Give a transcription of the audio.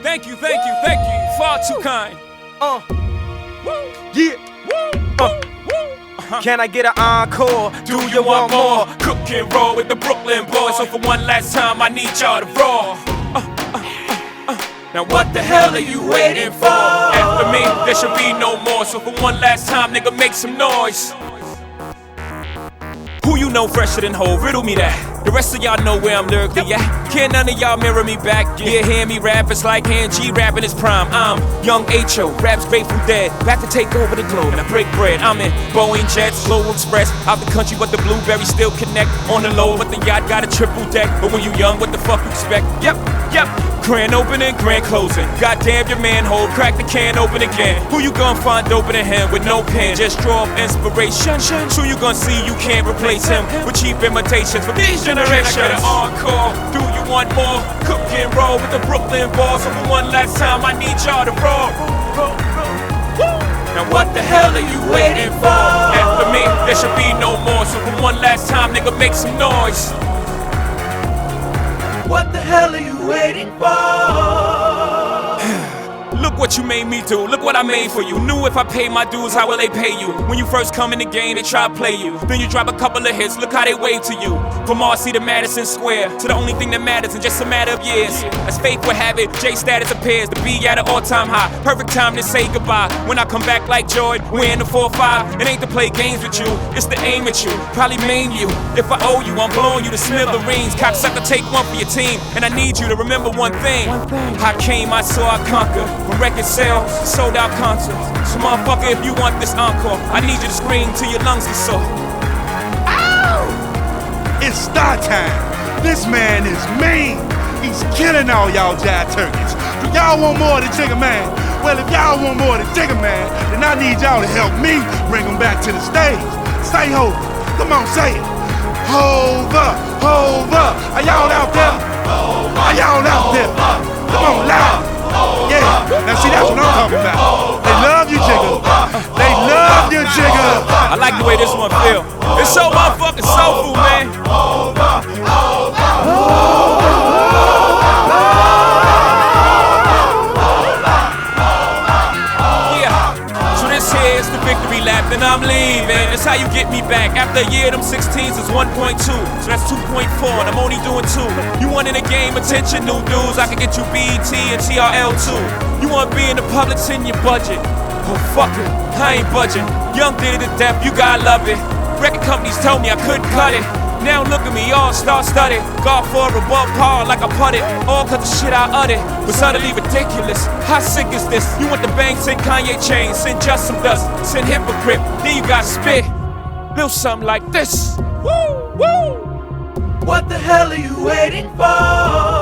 Thank you. Far too kind. Yeah. Can I get an encore? Do you want more? Cook and roll with the Brooklyn boys. So for one last time, I need y'all to roar. Now what the hell are you waiting for? After me, there should be no more. So for one last time, nigga, make some noise. Who you know fresher than Hov? Riddle me that. The rest of y'all know where I'm lyrically at. Can't none of y'all mirror me back. Yeah, hear me rap, it's like Han G rapping his prime. I'm young H.O., raps Grateful Dead. Back to take over the globe and I break bread. I'm in Boeing Jets, Global Express. Out the country, but the blueberries still connect. On the low, but the yacht got a triple deck. But when you young, what the fuck you expect? Yep. Grand opening, grand closing. Goddamn your manhole, crack the can open again. Who you gonna find open in him with no pen? Just draw up inspiration. Who you gonna see you can't replace him with cheap imitations for these generations? Can I get an encore? Do you want more? Cook and roll with the Brooklyn boys. So for one last time, I need y'all to roll. Now what the hell are you waiting for? After me, there should be no more. So for one last time, nigga, make some noise. What the hell are you waiting for? Look what you made me do, look what I made for you. Knew if I pay my dues, how will they pay you? When you first come in the game, they try to play you. Then you drop a couple of hits, look how they wave to you. From Marcy to Madison Square, to the only thing that matters in just a matter of years. As fate would have it, J status appears to be at an all-time high. Perfect time to say goodbye. When I come back like Jordan, we're in the 4-5. It ain't to play games with you, it's to aim at you. Probably maim you. If I owe you, I'm blowing you to smithereens. Cocksucker, take one for your team. And I need you to remember one thing. I came, I saw, I conquered. From record sales, sold out concerts. So motherfucker, if you want this encore, I need you to scream till your lungs get sore. Ow! It's star time. This man is mean. He's killing all y'all jive turkeys. Do y'all want more than Jigga Man? Well, if y'all want more than Jigga Man, then I need y'all to help me bring him back to the stage. Say Hov. Come on, say it. Hov up, Hov up. Are y'all out there? Are y'all out there? Come on, loud. Yeah, now see, that's what I'm talking about. They love you, Jigga. They love you, Jigga. I like the way this one feel. It's so motherfucking soulful, man. Yeah, so this here is the victory lap, then I'm leaving. That's how you get me back. After a year, them 16s is 1.2. So that's 2.4, and I'm only doing 2. You want in the game attention, new dudes, I can get you BET and TRL too. You want to be in the public, in your budget. Oh fuck it, I ain't budging. Young did it to death, you gotta love it. Record companies told me I couldn't cut it. Now look at me, all star studded. Golf for a above par like I putted. All cause the shit I uttered was utterly ridiculous. How sick is this? You want the bang, send Kanye chain, send just some dust, send hypocrite. Then you got spit. Build something like this. Woo, woo. What the hell are you waiting for?